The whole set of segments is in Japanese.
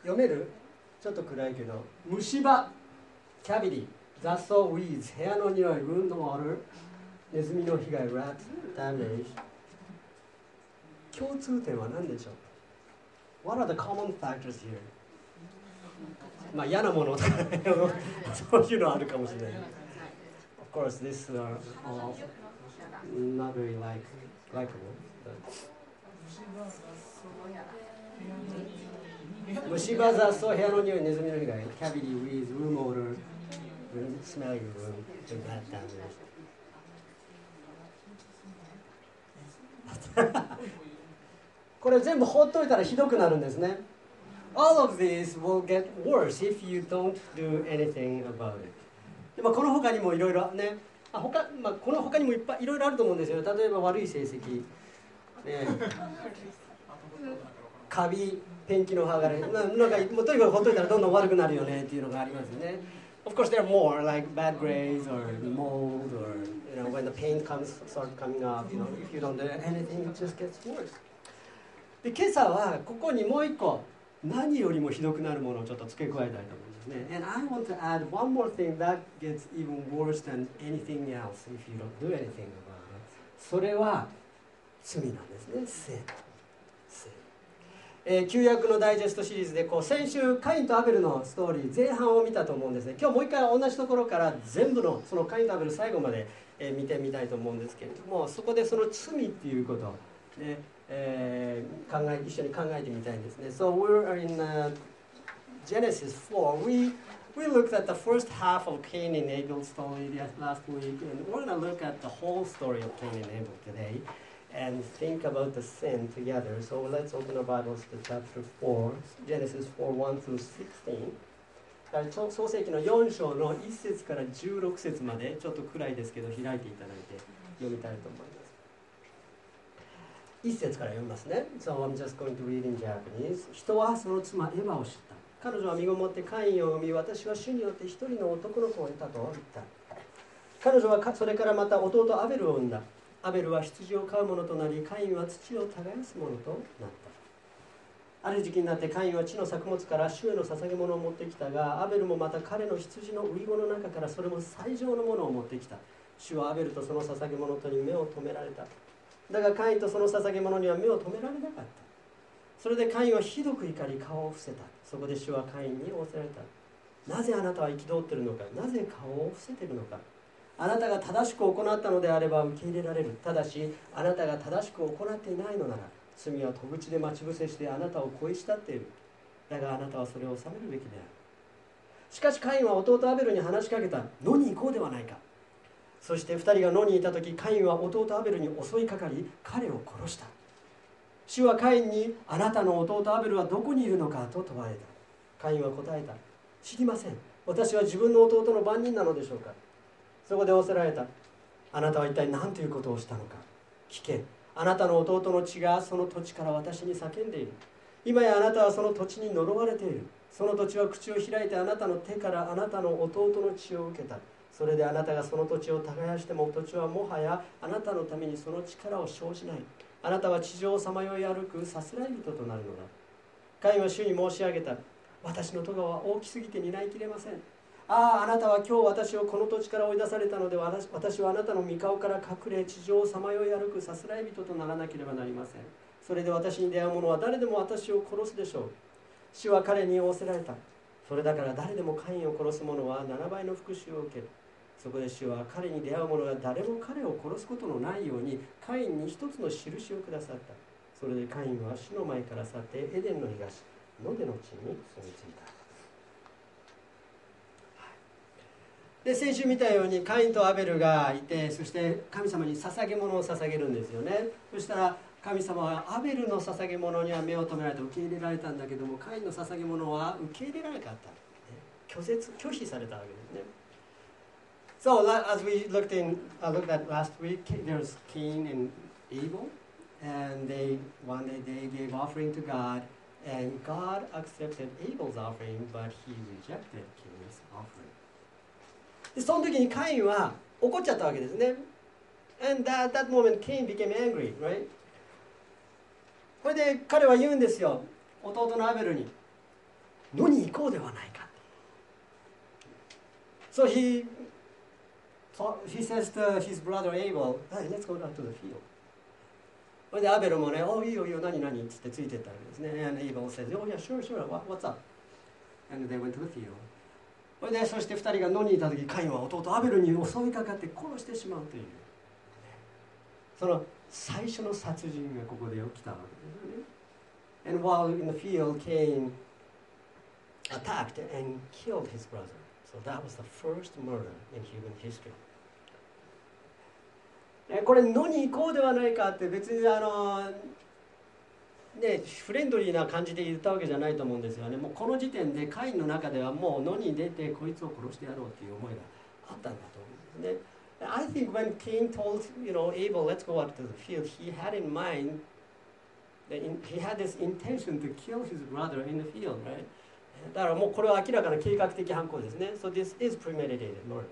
読める？ちょっと暗いけど、虫歯、キャビリ、雑草、ウィーズ、部屋の匂い、ルームのワール、ネズミの被害、ラット、ダメージ。共通点は何でしょう？ What are the common factors here? まあ嫌なものとかそういうのはあるかもしれない。Of course, this are all not very likable. 虫歯、雑草、部屋の匂い、ネズミの被害、キャビリ、ウィーズ、ルームオーダー、スメル、ルーム、ダメージ。これ全部放っといたらひどくなるんですね。All of these will get worse if you don't do anything about it. でこの他にもいろいろね、この他にもいっぱいいろいろあると思うんですよ。例えば悪い成績、ね、カビ、ペンキの剥がれ、なんかもうとにかくほっといたらどんどん悪くなるよねっていうのがありますね。Of course, there are more like bad grades or mold or when the paint starts coming up, if you don't do anything, it just gets worse. で今朝はここにもう一個何よりもひどくなるものをちょっと付け加えたいと思いますね。And I want to add one more thing that gets even worse than anything else if you don't do anything about it. それは罪なんですね。旧約のダイジェストシリーズで先週カインとアベルのストーリー前半を見たと思うんですね。今日もう一回同じところから全部のそのカインとアベル最後まで見てみたいと思うんですけれども、そこでその罪っていうことをね、一緒に考えてみたいんですね。So we're in Genesis 4. We looked at the first half of Cain and Abel's story last week, and we're going to look at the whole story of Cain and Abel today.And think about the sin together. So let's open our Bibles to chapter 4, Genesis 4, 1 through 16. 創世記の4章の1節から16節までちょっと暗いですけど開いていただいて読みたいと思います。1節から読みますね。So I'm just going to read in Japanese. 人はその妻エヴァを知った。彼女は身ごもってカインを産み、私は主によって一人の男の子を得たと言った。彼女はそれからまた弟アベルを産んだ。アベルは羊を飼う者となり、カインは土を耕す者となった。ある時期になってカインは地の作物から主への捧げ物を持ってきたが、アベルもまた彼の羊のウリ子の中からそれも最上のものを持ってきた。主はアベルとその捧げ物とに目を留められた。だがカインとその捧げ物には目を留められなかった。それでカインはひどく怒り顔を伏せた。そこで主はカインに仰せられた。なぜあなたは憤っているのか、なぜ顔を伏せているのか。あなたが正しく行ったのであれば受け入れられる。ただしあなたが正しく行っていないのなら、罪は戸口で待ち伏せしてあなたを恋したっている。だがあなたはそれを収めるべきである。しかしカインは弟アベルに話しかけた。野に行こうではないか。そして二人が野にいた時、カインは弟アベルに襲いかかり彼を殺した。主はカインに、あなたの弟アベルはどこにいるのかと問われた。カインは答えた。知りません。私は自分の弟の番人なのでしょうか。そこで仰せられた。あなたは一体何ということをしたのか。聞け。あなたの弟の血がその土地から私に叫んでいる。今やあなたはその土地に呪われている。その土地は口を開いてあなたの手からあなたの弟の血を受けた。それであなたがその土地を耕しても土地はもはやあなたのためにその力を生じない。あなたは地上をさまよい歩くさすらい人となるのだ。カインは主に申し上げた。私の咎は大きすぎて担いきれません。あなたは今日私をこの土地から追い出されたので、私はあなたの御顔から隠れ地上をさまよい歩くさすらい人とならなければなりません。それで私に出会う者は誰でも私を殺すでしょう。主は彼に仰せられた。それだから誰でもカインを殺す者は7倍の復讐を受ける。そこで主は彼に出会う者が誰も彼を殺すことのないようにカインに一つの印をくださった。それでカインは主の前から去ってエデンの東ノデの地に住み着いた。で先週見たようにカインとアベルがいて、そして神様に捧げ物を捧げるんですよね。そしたら神様はアベルの捧げ物には目を留められて受け入れられたんだけども、カインの捧げ物は受け入れられなかった、拒否されたわけですね。So as we looked at last week, there's Cain and Abel, and one day they gave offering to God, and God accepted Abel's offering, but He rejected Cain's offering.でその時にカインは怒っちゃったわけですね。And at that moment Cain became angry, right? これで彼は言うんですよ、弟のアベルに。 野に行こうではないか。So he says to his brother Abel, hey, let's go down to the field. それでアベルもね、おいいよいいよ、何何っつってついてったわけですね。And Abel says, oh yeah, sure, sure, what's up? And they went to the field. それでそして2人が野にいた時、カインは弟アベルに襲いかかって殺してしまうという、その最初の殺人がここで起きたわけですよね。And while in the field, Cain attacked and killed his brother. So that was the first murder in human history. これ野に行こうではないかって別にフレンドリーな感じで言ったわけじゃないと思うんですよね。もうこの時点でカインの中ではもう野に出てこいつを殺してやろうっていう思いがあったんだと思うんですね。I think when Cain told Abel, let's go out to the field, he had in mind he had this intention to kill his brother in the field, right? だからもうこれは明らかな計画的犯行ですね。So this is premeditated murder.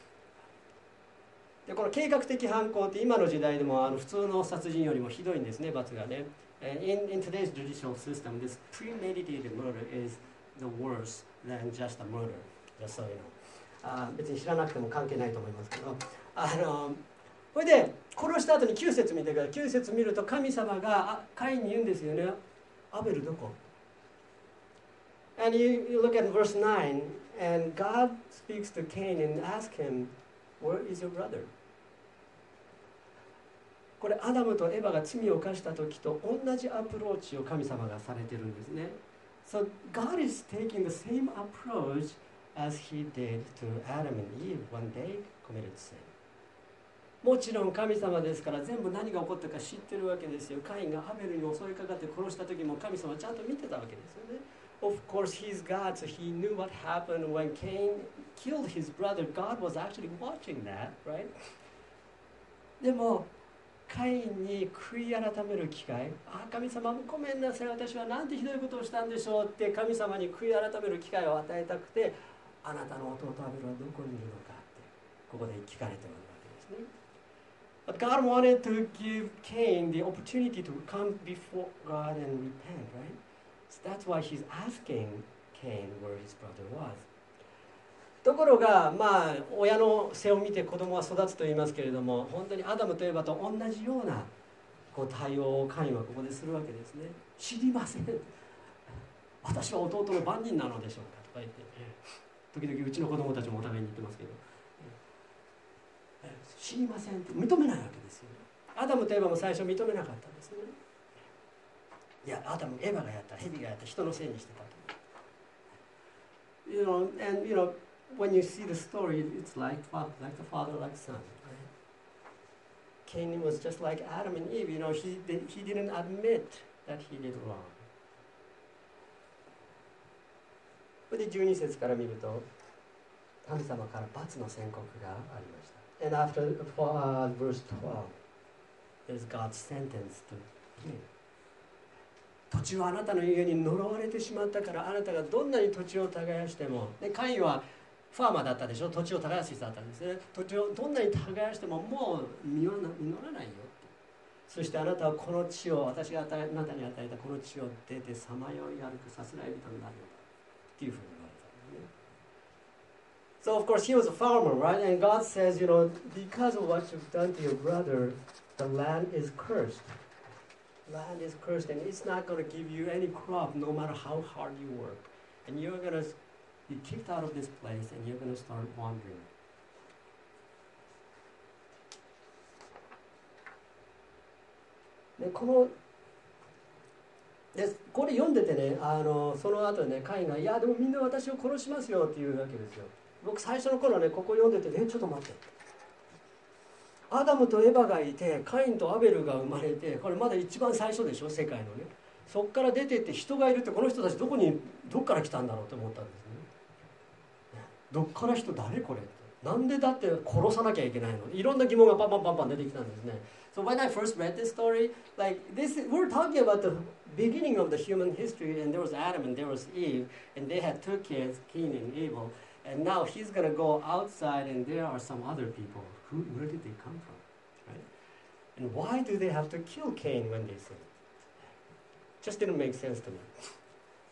でこの計画的犯行って今の時代でも普通の殺人よりもひどいんですね、罰がね。In today's judicial system, this premeditated murder is the worse than just a murder. Just so you know. 別に知らなくても関係ないと思いますけど、それで殺した後に9節見てください。9節見ると神様がカインに言うんですよね。アベルどこ？ And you look at verse 9, and God speaks to Cain and asks him, where is your brother? これアダムとエバが罪を犯した時と同じアプローチを神様がされてるんですね。So God is taking the same approach as he did to Adam and Eve when they committed sin. もちろん神様ですから全部何が起こったか知ってるわけですよ。カインがアベルに襲いかかって殺した時も神様はちゃんと見てたわけですよね。Of course, he's God, so he knew what happened when Cain killed his brother. God was actually watching that, right? でもカインに悔い改める機会、神様ごめんなさい、私はなんてひどいことをしたんでしょうって神様に悔い改める機会を与えたくて、あなたの弟アベルはどこにいるのかってここで聞かれておるわけですね。But God wanted to give Cain the opportunity to come before God and repent, right? So that's why he's asking Cain where his brother was. ところがまあ親の背を見て子供は育つと言いますけれども、本当にアダムとエバと同じような対応をカインはここでするわけですね。知りません。私は弟の番人なのでしょうかとか言って、時々うちの子供たちもお互いに言ってますけど、知りませんって認めないわけですよね。アダムとエバも最初認めなかったんですよね。いや、アダム、エバがやった、ヘビがやった、人のせいにしてたと。And when you see the story, it's like the father, like son. Right? Cain was just like Adam and Eve. He didn't admit that he did wrong. それで12節から見ると、神様から罰の宣告がありました。And after verse 12, there's God's sentence to him. 土地はあなたの家に呪われてしまったから、あなたがどんなに土地を耕しても、でカインはファーマーだったでしょ、土地を耕す人だったんですね。土地をどんなに耕してももう実らないよって。そしてあなたはこの地を、私があなたに与えたこの地を出てさまよい歩くさすらい人になるよっていうふうに言われたんですね。So of course he was a farmer, right? And God says, because of what you've done to your brother, the land is cursed. Land is cursed, and it's not going to give you any crop no matter how hard you work. And you're going to be kicked out of this place, and you're going to start wandering. でこれ読んでてね、その後ね、カインが「いやでもみんな私を殺しますよ」っていうわけですよ。僕最初の頃ね、ここ読んでて「ちょっと待って」アダムとエバがいて、カインとアベルが生まれて、これまだ一番最初でしょ、世界のね。そこから出てって人がいるって、この人たちどっから来たんだろうと思ったんですね。どっから人、誰これって、なんでだって殺さなきゃいけないの、いろんな疑問がパンパン出てきたんですね。So when I first read this story, like we're talking about the beginning of the human history, and there was Adam and there was Eve, and they had two kids, Cain and Abel, and now he's going to go outside and there are some other people. Where did they come from? Right? And why do they have to kill Cain when they sin? Just didn't make sense to me.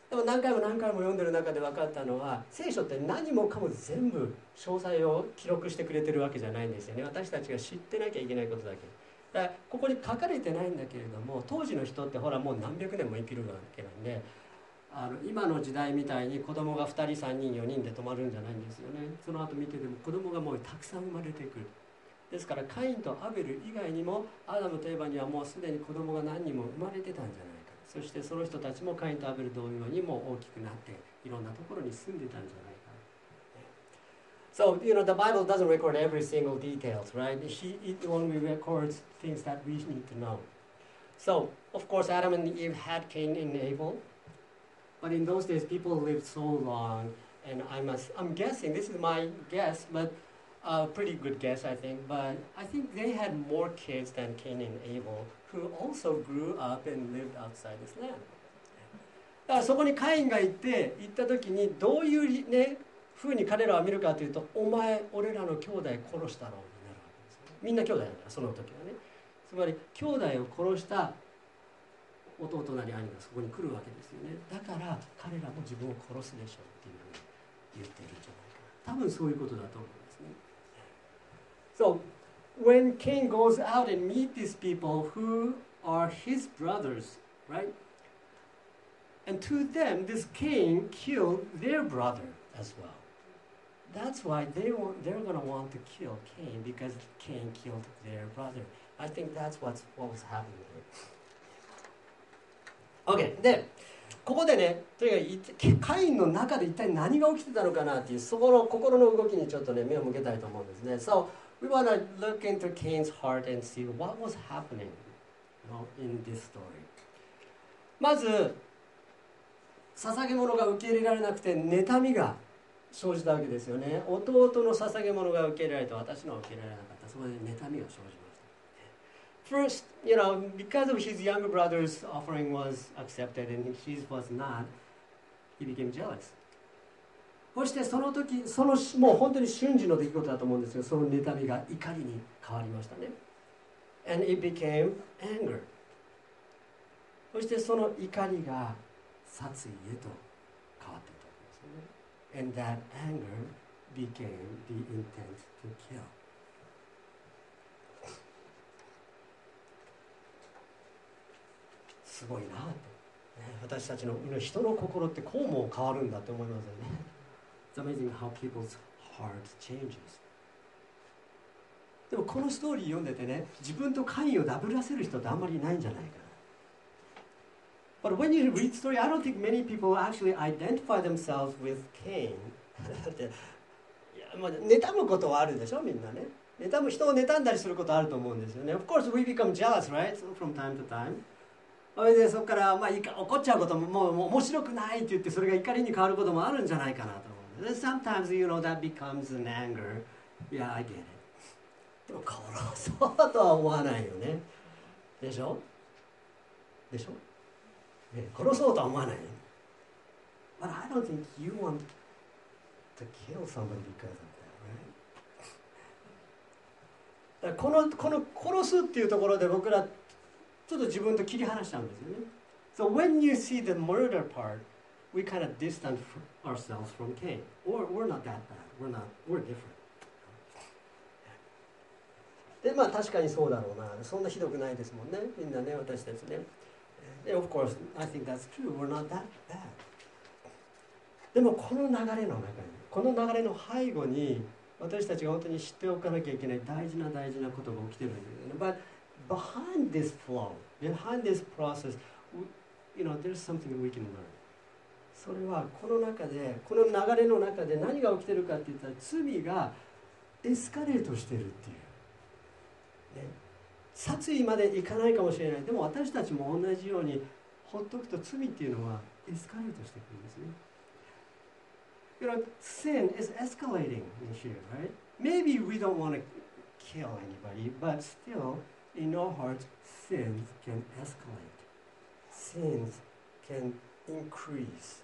でも何回も何回も読んでる中で分かったのは、聖書って何もかも全部詳細を記録してくれてるわけじゃないんですよね。私たちが知ってなきゃいけないことだけだから、ここに書かれてないんだけれども、当時の人ってほらもう何百年も生きるわけなんで、今の時代みたいに子供が2人3人4人で泊まるんじゃないんですよね。その後見てても子供がもうたくさん生まれてくる。ですからカインとアベル以外にもアダムとエバにはもうすでに子供が何人も生まれてたんじゃないか。そしてその人たちもカインとアベル同様にも大きくなっていろんなところに住んでたんじゃないか。So, the Bible doesn't record every single details, right? It only records things that we need to know. So, of course, Adam and Eve had Cain and Abel. But in those days, people lived so long, and I'm guessing, this is my guess, but a pretty good guess, I think, but I think they had more kids than Cain and Abel, who also grew up and lived outside this land. だからそこにカインが行った時にどういうね風に彼らは見るかというと、お前俺らの兄弟殺したろうになるわけですよね。みんな兄弟なんだよ、その時はね。つまり兄弟を殺した弟なり兄がそこに来るわけですよね。だから彼らも自分を殺すでしょうっていうふうに言ってるんじゃないかな。多分そういうことだと思うんですね。So, when Cain goes out and meet these people who are his brothers, right? And to them, this Cain killed their brother as well. That's why they're going to want to kill Cain, because Cain killed their brother. I think that's what was happening here. OK. で、ここでね、とにかくカインの中で一体何が起きてたのかなっていう、そこの心の動きにちょっとね、目を向けたいと思うんですね。So, we want to look into Cain's heart and see what was happening, in this story. まず、捧げ物が受け入れられなくて妬みが生じたわけですよね。弟の捧げ物が受け入れられて私のは受け入れられなかった。そこで妬みが生じました。First, because of his younger brother's offering was accepted and his was not, he became jealous. そしてその時、もう本当に瞬時の出来事だと思うんですけど、その妬みが怒りに変わりましたね。And it became anger. そしてその怒りが殺意へと変わっていったわけですね。And that anger became the intent to kill. すごいなって、私たちの人の心ってこうも変わるんだって思いますよね。It's amazing how people's heart changes. でもこのストーリー読んでてね、自分とカインをダブらせる人ってあんまりいないんじゃないかな。But when you read the story, I don't think many people actually identify themselves with Cain. 妬むことはあるでしょ、みんなね。人を妬んだりすることあると思うんですよね。Of course, we become jealous, right? From time to time. それでそこから、怒っちゃうことももう面白くないって言って、それが怒りに変わることもあるんじゃないかなと思うんです。Sometimes, that becomes an anger. Yeah, I get it. でも殺そうとは思わないよね。でしょ殺そうとは思わないよ。But I don't think you want to kill somebody because of that, right? だからこの殺すっていうところで僕らちょっと自分と切り離しちゃうんですよね。So when you see the murder part, we kind of distance ourselves from Cain. We're not that bad. We're different. で確かにそうだろうな。そんなひどくないですもんね。みんなね、私たちね。Of course, I think that's true. We're not that bad. でもこの流れの中に、この流れの背後に私たちが本当に知っておかなきゃいけない大事なことが起きてるんですよね。But behind this flow, behind this process, there's something we can learn. それはこの中で、この流れの中で何が起きてるかって言ったら、罪がエスカレートしてるっていう。ね、殺意までいかないかもしれない。でも私たちも同じようにほっとくと罪っていうのはエスカレートしてくるんですね。Sin is escalating in here, right? Maybe we don't want to kill anybody, but still, in our hearts, sins can escalate. Sins can increase.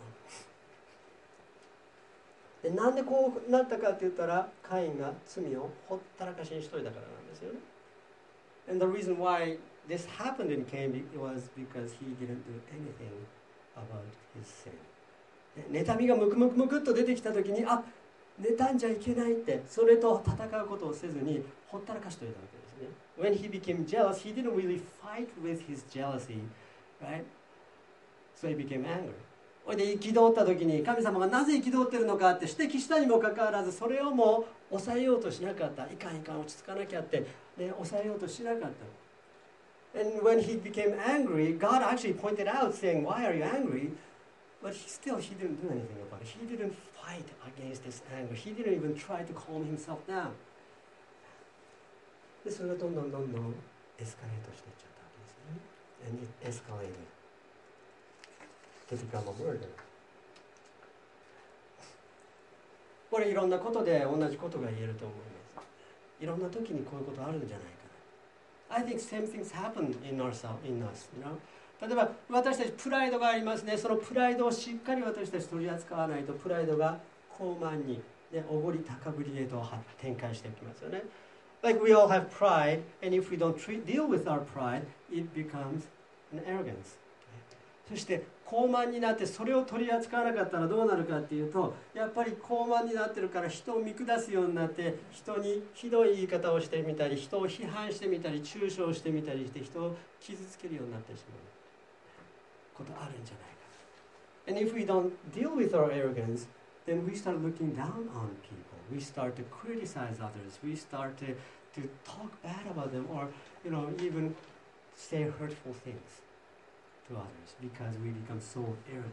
でなんでこうなったかって言ったら、カインが罪をほったらかしにしといたからなんですよね。And the reason why this happened in Cain was because he didn't do anything about his sin。妬みがムクムクムクっと出てきた時に、あ、妬んじゃいけないって、それと戦うことをせずにほったらかしといたわけですね。When he became jealous, he didn't really fight with his jealousy, right? So he became angry。それで憤った時に神様がなぜ憤ってるのかって指摘したにもかかわらず、それをもう抑えようとしなかった。いかんいかん、落ち着かなきゃって、ね、抑えようとしなかった。And when he became angry, God actually pointed out saying, "Why are you angry?" But he didn't do anything about it. He didn't fight against this anger. He didn't even try to calm himself down. で、それがどんどんエスカレートしていっちゃったわけですね。And it escalated to become a murder. これいろんなことで同じことが言えると思います。いろんな時にこういうことあるんじゃないかな。I think same things happen in us, you know?例えば私たちプライドがありますね。そのプライドをしっかり私たち取り扱わないと、プライドが傲慢に、ね、おごり高ぶりへと展開していきますよね。Like we all have pride, and if we don't deal with our pride, it becomes an arrogance. そして傲慢になってそれを取り扱わなかったらどうなるかっていうと、やっぱり傲慢になってるから人を見下すようになって、人にひどい言い方をしてみたり、人を批判してみたり、中傷してみたりして、人を傷つけるようになってしまうことあるんじゃないか。And if we don't deal with our arrogance, then we start looking down on people. We start to criticize others. We start to talk bad about them, or even say hurtful things to others because we become so arrogant.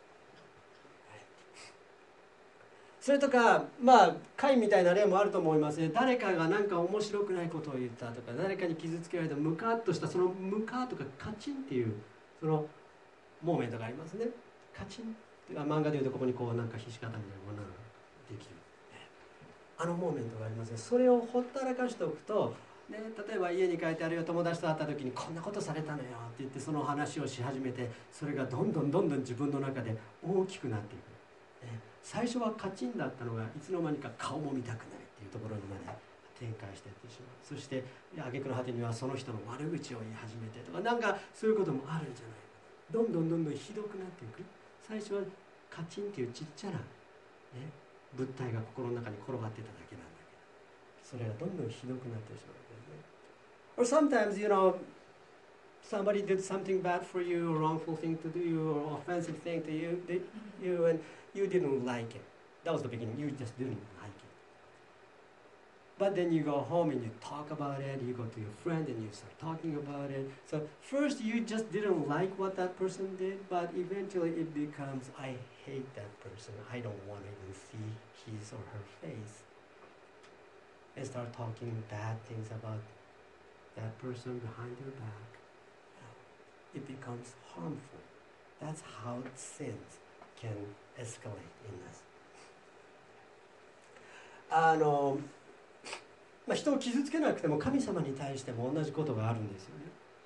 それとか、カインみたいな例もあると思いますね。誰かが何か面白くないことを言ったとか、誰かに傷つけられたムカッとした、そのムカッとかカチンっていうそのモーメントがありますね。カチンって漫画でいうとここにこうなんかひし形みたいなものができる、あのモーメントがありますね。それをほったらかしておくと、ね、例えば家に帰ってあるいは友達と会った時にこんなことされたのよって言ってその話をし始めて、それがどんどん自分の中で大きくなっていく、最初はカチンだったのがいつの間にか顔も見たくないっていうところにまで展開していってしまう。そして挙句の果てにはその人の悪口を言い始めてとか、なんかそういうこともあるんじゃないか。どんどんひどくなっていく。最初はカチンっていうちっちゃな、物体が心の中に転がってただけなんだけど、それがどんどんひどくなってしまうわけですね。Or sometimes, somebody did something bad for you, or wrongful thing to do, or offensive thing to you, and you didn't like it. That was the beginning. You just didn't like it. But then you go home and you talk about it, you go to your friend and you start talking about it. So first you just didn't like what that person did, but eventually it becomes, I hate that person. I don't want to even see his or her face. And start talking bad things about that person behind their back. It becomes harmful. That's how sins can escalate in us. 人を傷つけなくても神様に対しても同じことがあるんですよね。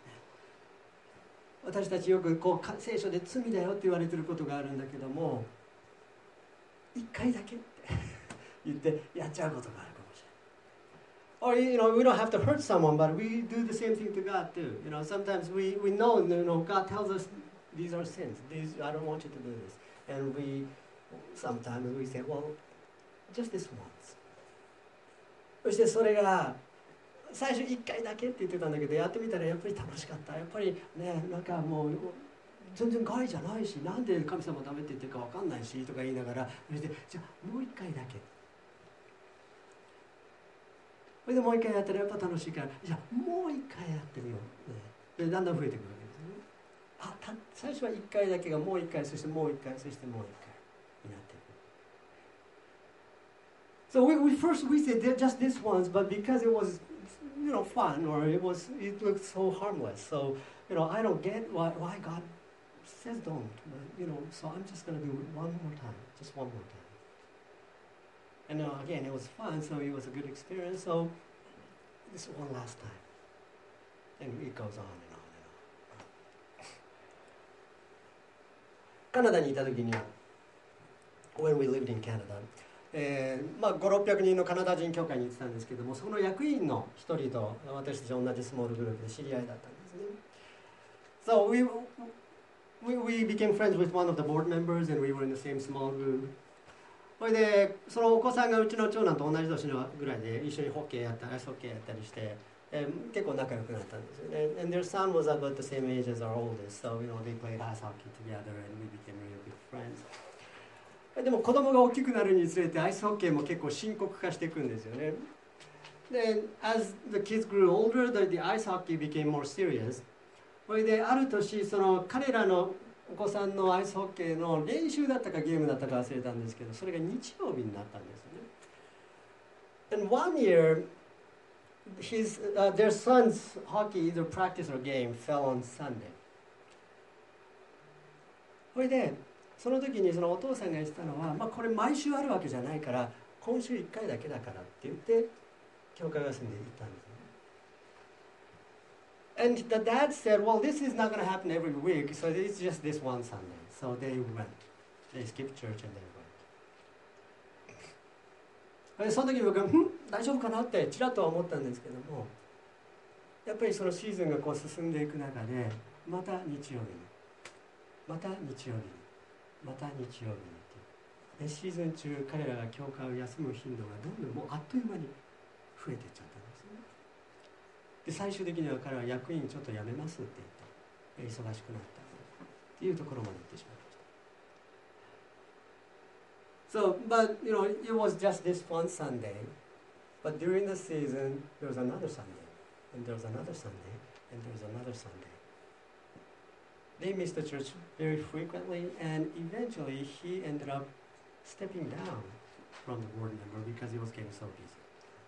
私たちよく聖書で罪だよって言われてることがあるんだけども、一回だけって言ってやっちゃうことがあるかもしれない。Or we don't have to hurt someone, but we do the same thing to God too. Sometimes we know, God tells us these are sins. I don't want you to do this, and sometimes we say, well, just this once.そしてそれが最初1回だけって言ってたんだけど、やってみたらやっぱり楽しかった。やっぱりね、なんかもう全然害じゃないし、なんで神様ダメって言ってるか分かんないしとか言いながら、そしてじゃあもう1回だけ、それでもう1回やったらやっぱ楽しいから、じゃあもう1回やってみよう、でだんだん増えてくるわけですね。最初は1回だけがもう1回、そしてもう1回、そしてもう1回になっていく。So we said just this once, but because it was, fun, or it looked so harmless. So, I don't get why God says don't. So I'm just going to do it one more time, just one more time. And again, it was fun, so it was a good experience. So this one last time, and it goes on and on and on. カナダにいた時に、when we lived in Canada. 500-600人のカナダ人教会に行ってたんですけども、その役員の一人と私たち同じスモールグループで知り合いだったんですね。So we became friends with one of the board members and we were in the same small group. それでそのお子さんがうちの長男と同じ年のぐらいで一緒にホッケーやったりアイスホッケーやったりして、結構仲良くなったんですよね。And their son was about the same age as our oldest, so they played ice hockey together and we became really good friends. でも子供が大きくなるにつれてアイスホッケーも結構深刻化していくんですよね。で、as the kids grew older, the ice hockey became more serious. それである年その彼らのお子さんのアイスホッケーの練習だったかゲームだったか忘れたんですけど、それが日曜日になったんですよね。And one year, their son's hockey, either practice or game, fell on Sunday. それでその時にそのお父さんが言ってたのは、これ毎週あるわけじゃないから今週1回だけだからって言って教会休んで行ったんですね。And the dad said, well, this is not going to happen every week, so it's just this one Sunday. So they went. They skipped church and they went. その時に僕は大丈夫かなってちらっとは思ったんですけども、やっぱりそのシーズンがこう進んでいく中でまた日曜日にまた日曜日にまた日曜日にってでシーズン中彼らが教会を休む頻度がどんどんもうあっという間に増えていっちゃったんですね。で最終的には彼は役員ちょっと辞めますって言って忙しくなったっていうところまで行ってしまいました。So, but it was just this one Sunday. But during the season, there was another Sunday, and there was another Sunday, and there was another Sunday. They missed the church very frequently, and eventually he ended up stepping down from the board member because he was getting so busy.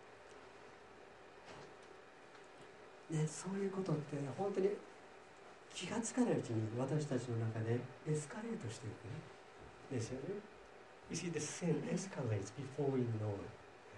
ね、そういうことって本当に気がつかないうちに私たちの中でエスカレートしていくんですよね。You see, the sin escalates before we know it.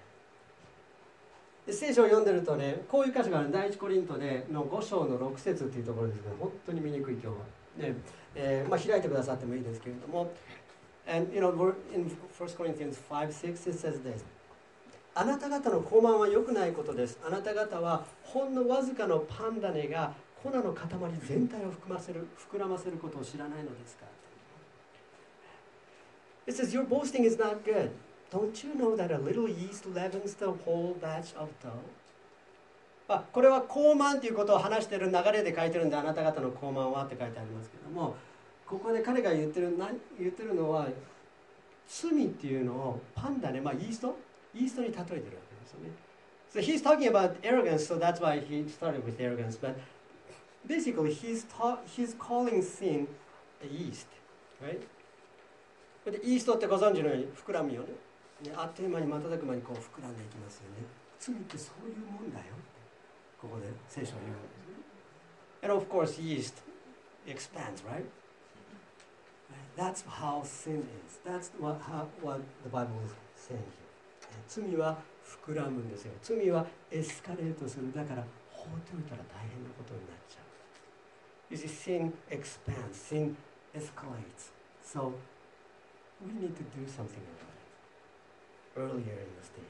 で聖書を読んでるとね、こういう箇所がある。第一コリントでの5章の6節っていうところですね。本当に見にくい今日は、ね開いてくださってもいいですけれども、And we're in 1 Corinthians 5:6 it says this. あなた方の傲慢は良くないことです。あなた方はほんのわずかのパン種が粉の塊全体を膨らませることを知らないのですか。It says, your boasting is not good. Don't you know that a little yeast leavens the whole batch of dough? これは傲慢ということを話している流れで書いてるんで、あなた方の傲慢はって書いてありますけども、ここで彼が言ってるのは、罪っていうのをパンダね、イーストに例えてるわけですよね。So he's talking about arrogance, so that's why he started with arrogance. But basically, he's calling sin a yeast, right?イーストってご存知のように膨らむよね。あっという間に瞬く間にこう膨らんでいきますよね。罪ってそういうもんだよってここで聖書は言うんですね。And of course yeast expands, right? That's how sin is. That's what the Bible is saying here. 罪は膨らむんですよ。罪はエスカレートする。だから放っておいたら大変なことになっちゃう。You see, sin expands, sin escalates. So we need to do something about it earlier in the stage.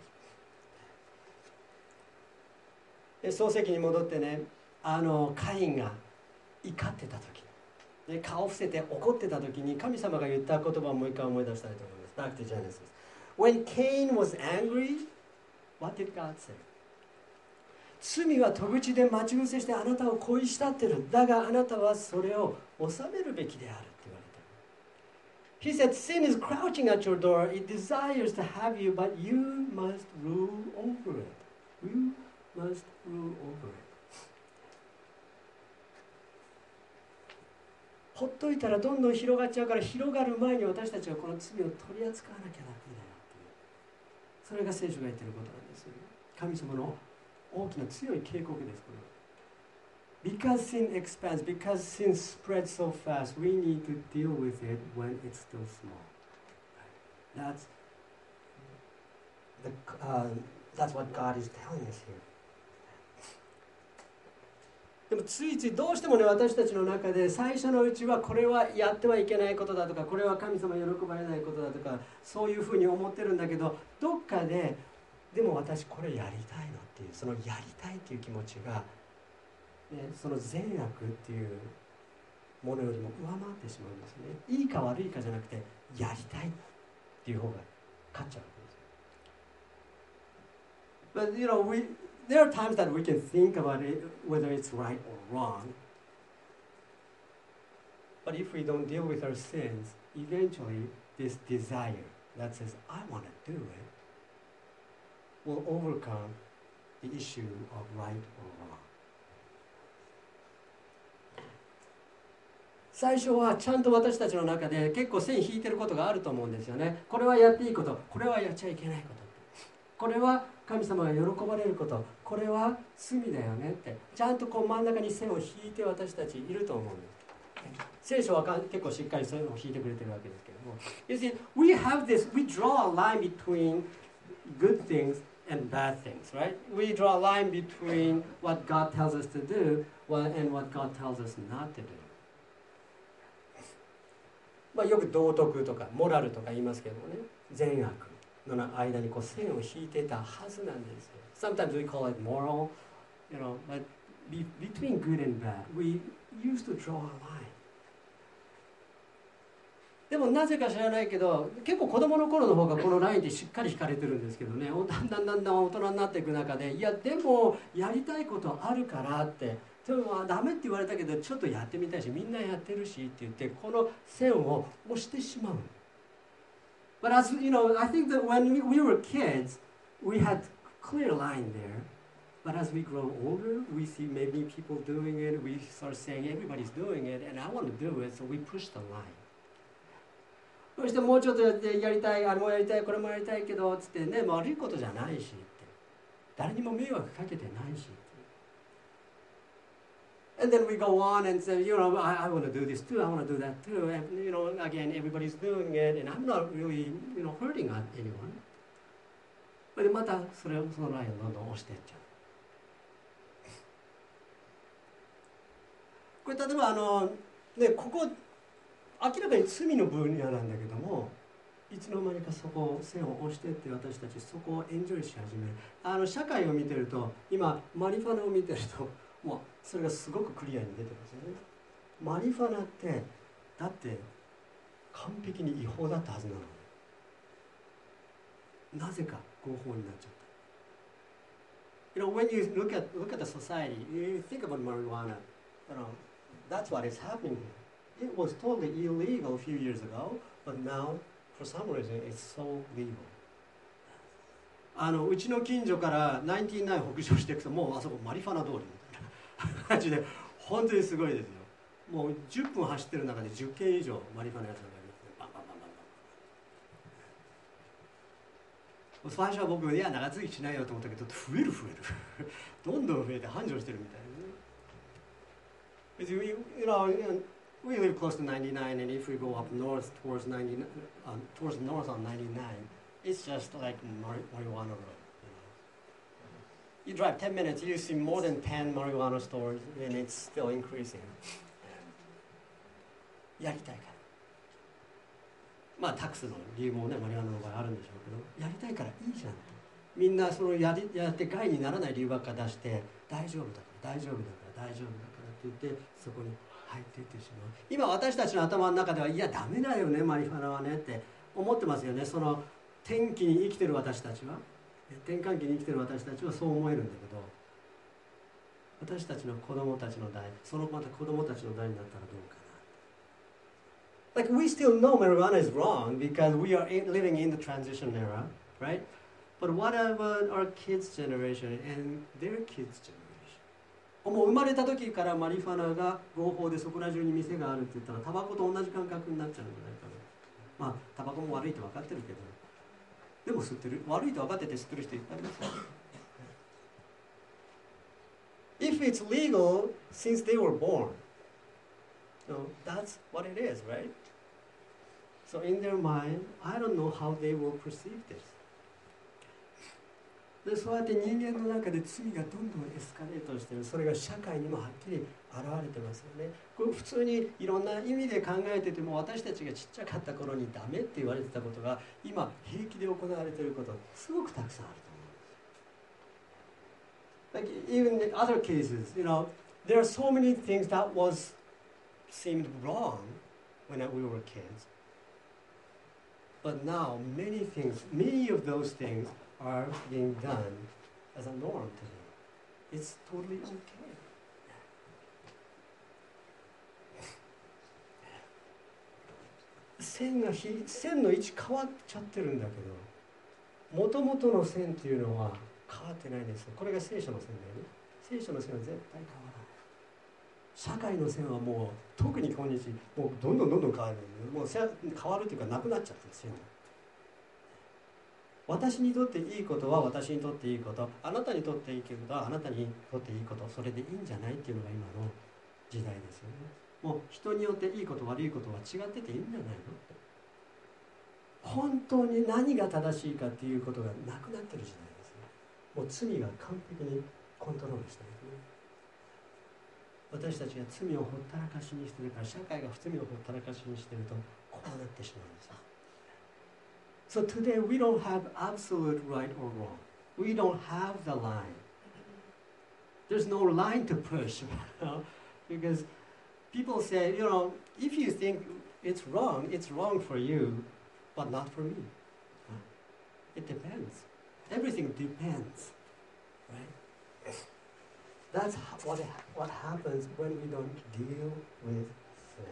で創世記に戻ってね、カインが怒ってた時、で顔を伏せて怒ってた時に神様が言った言葉をもう一回思い出したいと思います。Back to Genesis. When Cain was angry, what did God say? 罪は戸口で待ち伏せしてあなたを恋したってる。だがあなたはそれを収めるべきであるって言われた。He said, sin is crouching at your door. It desires to have you, but you must rule over it. You must rule over it. ほっといたらどんどん広がっちゃうから、広がる前に私たちはこの罪を取り扱わなきゃダメだよっていう。それが聖書が言っていることなんですよね。神様の大きな強い警告です。これは。Because sin expands, because sin spreads so fast, we need to deal with it when it's still small. That's what God is telling us here. でもついついどうしてもね、私たちの中で最初のうちはこれはやってはいけないことだとか、これは神様喜ばれないことだとか、そういうふうに思ってるんだけど、どっかででも私これやりたいのっていう、そのやりたいっていう気持ちがね、その善悪っていうものよりも上回ってしまうんですね。いいか悪いかじゃなくてやりたいっていう方が勝っちゃうわけです。But there are times that we can think about it, whether it's right or wrong. But if we don't deal with our sins, eventually this desire that says, I want to do it, will overcome the issue of right or wrong. 最初はちゃんと私たちの中で結構線引いてることがあると思うんですよね。これはやっていいこと、これはやっちゃいけないこと、これは神様が喜ばれること、これは罪だよねって、ちゃんとこう真ん中に線を引いて私たちいると思うんです。聖書は結構しっかりそういうのを引いてくれてるわけですけども、You see, we draw a line between good things and bad things, right? We draw a line between what God tells us to do and what God tells us not to do. よく道徳とかモラルとか言いますけどもね、善悪の間にこう線を引いてたはずなんですよ。Sometimes we call it moral, but between good and bad, we used to draw a line. でもなぜか知らないけど、結構子供の頃の方がこのラインってしっかり引かれてるんですけどね、だんだん大人になっていく中で、いやでもやりたいことあるからって、でもダメって言われたけどちょっとやってみたいし、みんなやってるしって言って、この線を押してしまう。But as I think that when we were kids, we had clear line there. But as we grow older, we see maybe people doing it. We start saying everybody's doing it, and I want to do it, so we push the line. そしてもうちょっとやりたい、あれもやりたい、これもやりたいけどつってね、悪いことじゃないしって、誰にも迷惑かけてないし。And then we go on and say, I want to do this too, I want to do that too. And, again, everybody's doing it, and I'm not really, hurting anyone. でまたそのラインをどんどん押していっちゃう。これ例えばここ明らかに罪の分野なんだけども、いつの間にかそこを線を押してって私たちそこをエンジョイし始める。社会を見てると、今マリファナを見てると、もうそれがすごくクリアに出てますよね。マリファナってだって完璧に違法だったはずなのに、なぜか合法になっちゃった。When you look at the society, you think about marijuana, that's what is happening here. It was totally illegal a few years ago, but now, for some reason, it's so legal. うちの近所から99北上していくと、もうあそこマリファナ通りみたいな感じで、本当にすごいですよ。もう10分走ってる中で10軒以上マリファナ屋さんがありますね。バンバンバンバンバン。最初は僕、いや長続きしないよと思ったけど、増えるどんどん増えて繁盛してるみたいですね。We live close to 99, and if we go up north towards north on 99, it's just like marijuana road. You drive 10 minutes, you see more than 10 marijuana stores, and it's still increasing. やりたいから。タックスの理由もね、マリファナの場合あるんでしょうけど、やりたいからいいじゃん。みんなそのやって害にならない理由ばっか出して、大丈夫だからって言って、そこに入っていってしまう。今私たちの頭の中では、いやダメだよねマリファナはねって思ってますよね。その天気に生きてる私たちは、転換期に生きてる私たちはそう思えるんだけど、私たちの子供たちの代、そのまた子供たちの代になったらどうかな。Like we still know marijuana is wrong because we are living in the transition era, right? But what about our kids' generation and their kids' generation?もう生まれた時からマリファナが合法でそこら中に店があるって言ったら、タバコと同じ感覚になっちゃうんじゃないかな。タバコも悪いって分かってるけど、でも吸ってる、悪いと分かってて吸ってる人いっぱいいますよ。If it's legal since they were born, that's what it is, right? So in their mind, I don't know how they will perceive this.でそうやって人間の中で罪がどんどんエスカレートしている。それが社会にもはっきり現れてますよね。これ普通にいろんな意味で考えてても、私たちがちっちゃかった頃にダメって言われてたことが今平気で行われていること、すごくたくさんあると思うんです。Like even in other cases, there are so many things that was seemed wrong when we were kids. But now many of those things are being done as a norm today. It's totally okay. 線の位置変わっちゃってるんだけど、元々の線っていうのは変わってないんですよ。これが聖書の線だよね。聖書の線は絶対変わらない。社会の線はもう特に今日もうどんどん変わる。もう変わるというかなくなっちゃってる線が。私にとっていいことは私にとっていいこと、あなたにとっていいことはあなたにとっていいこと、それでいいんじゃないっていうのが今の時代ですよね。もう人によっていいこと悪いことは違ってていいんじゃないの。本当に何が正しいかっていうことがなくなってる時代ですね。もう罪が完璧にコントロールしているね。私たちが罪をほったらかしにしてるから、社会が罪をほったらかしにしてるとこうなってしまうんですよ。So today we don't have absolute right or wrong. We don't have the line. There's no line to push, because people say, if you think it's wrong for you, but not for me. It depends. Everything depends, right? That's what happens when we don't deal with sin.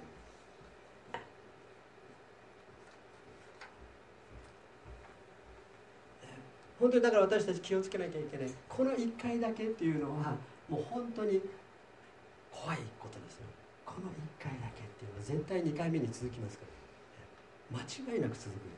本当にだから私たち気をつけなきゃいけない。この1回だけっていうのはもう本当に怖いことですよ。この1回だけっていうのは絶対2回目に続きますから、間違いなく続く。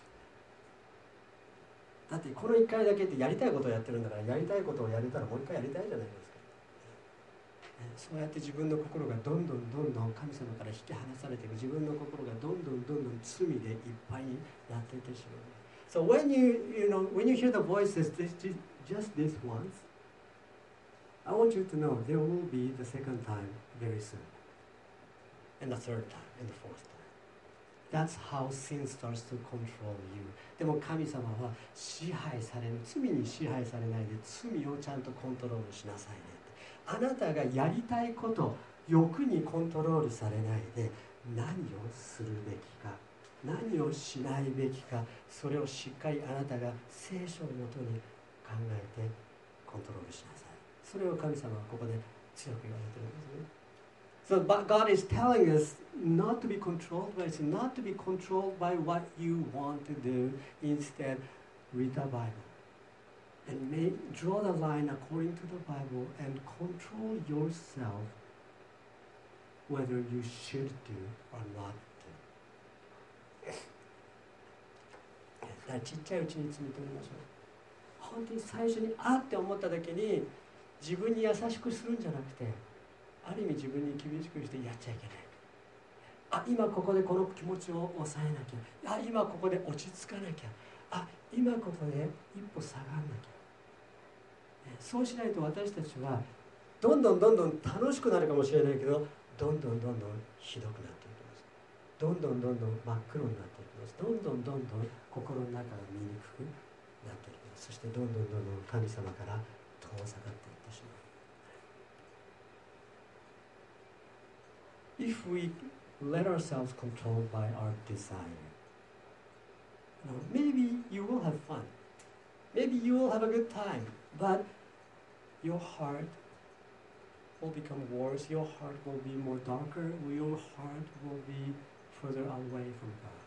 だってこの1回だけってやりたいことをやってるんだから、やりたいことをやれたらもう1回やりたいじゃないですか。そうやって自分の心がどんどん神様から引き離されていく。自分の心がどんどん罪でいっぱいになっていってしまう。So when you hear the voices just this once, I want you to know there will be the second time very soon, and the third time, and the fourth time. That's how sin starts to control you. でも神様は罪に支配されないで、罪をちゃんとコントロールしなさいね。あなたがやりたいこと、欲にコントロールされないで、何をするべきか、何をしないべきか、それをしっかりあなたが聖書をもとに考えてコントロールしなさい。それを神様はここで強く言われているんですね。So God is telling us not to be controlled by sin, not to be controlled by what you want to do. Instead, read the Bible and draw the line according to the Bible and control yourself whether you should do or not do. ちっちゃいうちに罪とりましょう。本当に最初にって思った時に自分に優しくするんじゃなくて、ある意味自分に厳しくしてやっちゃいけない。今ここでこの気持ちを抑えなきゃ。今ここで落ち着かなきゃ。今ここで一歩下がらなきゃ。そうしないと私たちはどんどん楽しくなるかもしれないけど、どんどんひどくなっていきます。どんどん真っ黒になっていきます。どんどん心の中が見にくくなっていきます。そしてどんどん神様から遠ざかっていってしまう。If we let ourselves controlled by our desire, maybe you will have fun. Maybe you will have a good time, but your heart will become worse. Your heart will be more darker. Your heart will be further away from God.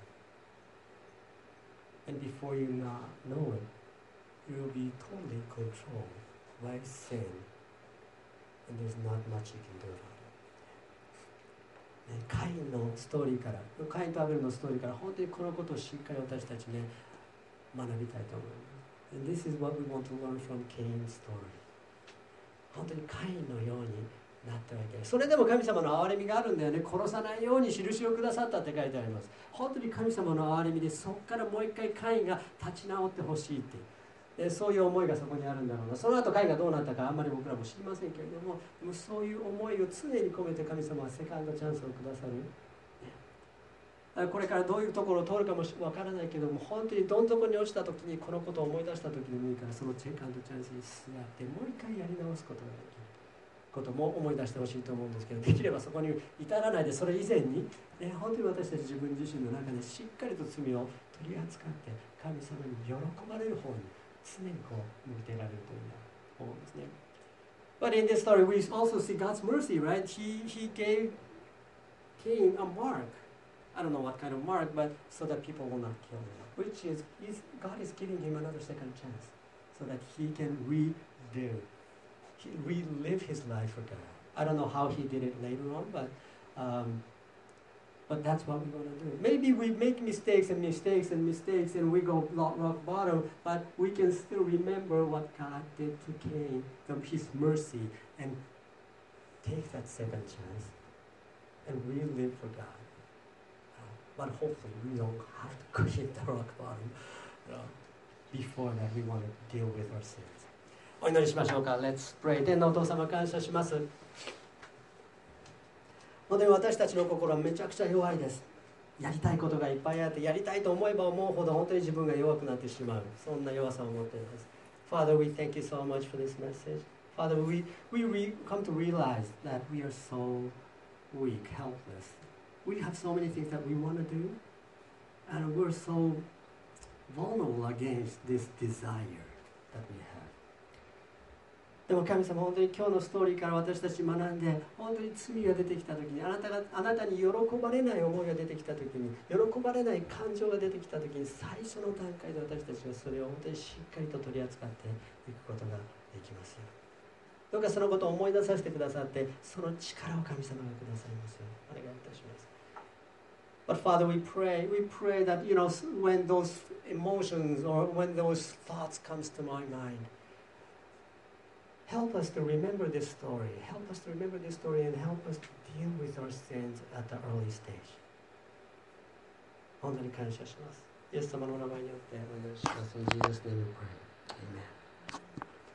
And before you know it, you will be totally controlled by sin, and there's not much you can do about it. カインのストーリーから、カインとアベルのストーリーから本当にこのことをしっかり私たちね学びたいと思います。And this is what we want to learn from Cain's story. 本当にカインのようになってはいけない。それでも神様の憐れみがあるんだよね。殺さないように印をくださったって書いてあります。本当に神様の憐れみで、そこからもう一回カインが立ち直ってほしいっていう、そういう思いがそこにあるんだろうな。その後カインがどうなったかあんまり僕らも知りませんけれども、でもそういう思いを常に込めて神様はセカンドチャンスをくださる。これからどういうところを通るかもわからないけども、本当にどん底に落ちた時にこのことを思い出した時でもいいから、そのセカンドチャンスに座ってもう一回やり直すことができる。 ことも思い出してほしいと思うんですけど、できればそこに至らないで、それ以前に、本当に私たち自分自身の中でしっかりと罪を取り扱って神様に喜ばれる方に常にこう向けられるというふうに思うんですね。But in this story, we also see God's mercy, right? He gave Cain a mark. I don't know what kind of mark, but so that people will not kill him. Which is, God is giving him another second chance so that he can relive his life for God. I don't know how he did it later on, but that's what we're going to do. Maybe we make mistakes and we go rock bottom, but we can still remember what God did to Cain, his mercy, and take that second chance and relive for God. But hopefully we don't have to hit the rock bottom. Before that, we want to deal with our sins. お祈りしましょうか。Let's pray. 天のお父様、感謝します。本当に私たちの心はめちゃくちゃ弱いです。やりたいことがいっぱいあって、やりたいと思えば思うほど本当に自分が弱くなってしまう。そんな弱さを持っています。Father, we thank you so much for this message. Father, we come to realize that we are so weak, helpless. We have so many things that we want to do, and we're so vulnerable against this desire that we have. でも神様、本当に今日のストーリーから私たち学んで、本当に罪が出てきたときに、あなたに喜ばれない思いが出てきたときに、喜ばれない感情が出てきたときに、最初の段階で私たちはそれを本当にしっかりと取り扱っていくことができますよ。どうかそのことを思い出させてくださって、その力を神様がくださいますようにお願いいたします。But Father, we pray that, when those emotions or when those thoughts comes to my mind, help us to remember this story. Help us to remember this story and help us to deal with our sins at the early stage. 本当に感謝します。イエス様の名前によってお願いします。In Jesus' name we pray. Amen.